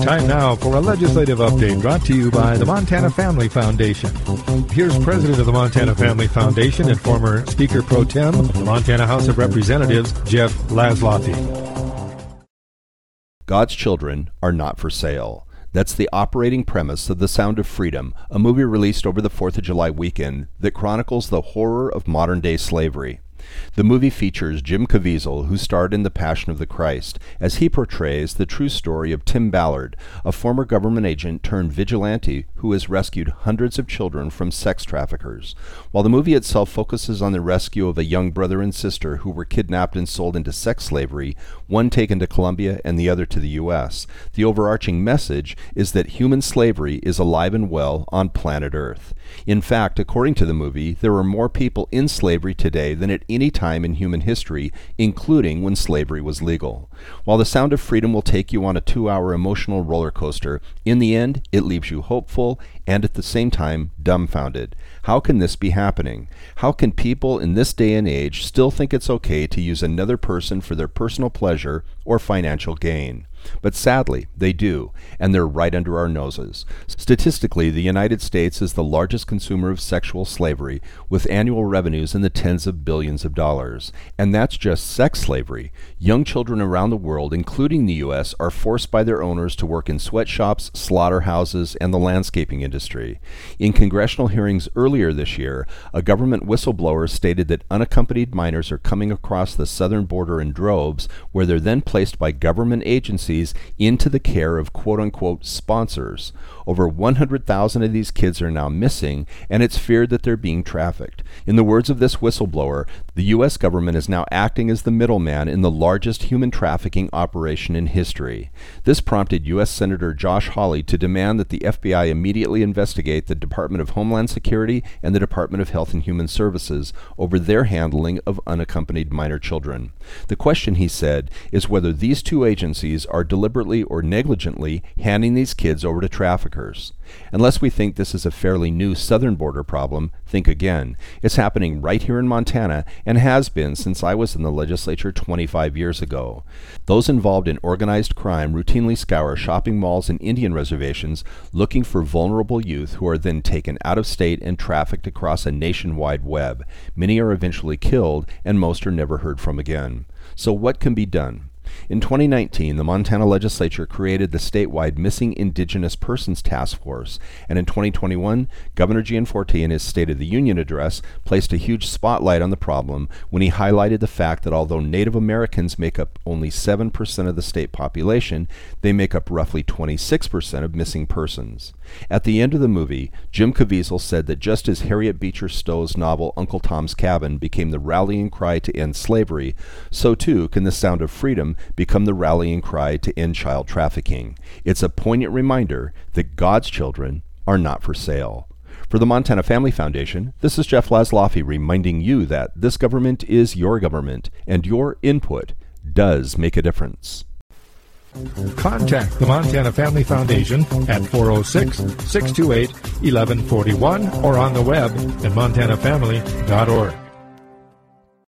Time now for a legislative update brought to you by the Montana Family Foundation. Here's President of the Montana Family Foundation and former Speaker Pro Tem, the Montana House of Representatives, Jeff Laszloffy. God's children are not for sale. That's the operating premise of The Sound of Freedom, a movie released over the 4th of July weekend that chronicles the horror of modern-day slavery. The movie features Jim Caviezel, who starred in The Passion of the Christ, as he portrays the true story of Tim Ballard, a former government agent turned vigilante who has rescued hundreds of children from sex traffickers. While the movie itself focuses on the rescue of a young brother and sister who were kidnapped and sold into sex slavery, one taken to Colombia and the other to the U.S., the overarching message is that human slavery is alive and well on planet Earth. In fact, according to the movie, there are more people in slavery today than at any time in human history, including when slavery was legal. While The Sound of Freedom will take you on a 2-hour emotional roller coaster, in the end, it leaves you hopeful and at the same time dumbfounded. How can this be happening? How can people in this day and age still think it's okay to use another person for their personal pleasure or financial gain? But sadly, they do, and they're right under our noses. Statistically, the United States is the largest consumer of sexual slavery, with annual revenues in the tens of billions of dollars. And that's just sex slavery. Young children around the world, including the U.S., are forced by their owners to work in sweatshops, slaughterhouses, and the landscaping industry. In congressional hearings earlier this year, a government whistleblower stated that unaccompanied minors are coming across the southern border in droves, where they're then placed by government agencies into the care of quote-unquote sponsors. Over 100,000 of these kids are now missing, and it's feared that they're being trafficked. In the words of this whistleblower, the U.S. government is now acting as the middleman in the largest human trafficking operation in history. This prompted U.S. Senator Josh Hawley to demand that the FBI immediately investigate the Department of Homeland Security and the Department of Health and Human Services over their handling of unaccompanied minor children. The question, he said, is whether these two agencies are deliberately or negligently handing these kids over to traffickers. Unless we think this is a fairly new southern border problem, think again. It's happening right here in Montana and has been since I was in the legislature 25 years ago. Those involved in organized crime routinely scour shopping malls and Indian reservations looking for vulnerable youth who are then taken out of state and trafficked across a nationwide web. Many are eventually killed, and most are never heard from again. So what can be done? In 2019, the Montana legislature created the statewide Missing Indigenous Persons Task Force, and in 2021, Governor Gianforte, in his State of the Union address, placed a huge spotlight on the problem when he highlighted the fact that although Native Americans make up only 7% of the state population, they make up roughly 26% of missing persons. At the end of the movie, Jim Caviezel said that just as Harriet Beecher Stowe's novel Uncle Tom's Cabin became the rallying cry to end slavery, so too can The Sound of Freedom become the rallying cry to end child trafficking. It's a poignant reminder that God's children are not for sale. For the Montana Family Foundation, this is Jeff Laszloffy reminding you that this government is your government, and your input does make a difference. Contact the Montana Family Foundation at 406-628-1141 or on the web at montanafamily.org.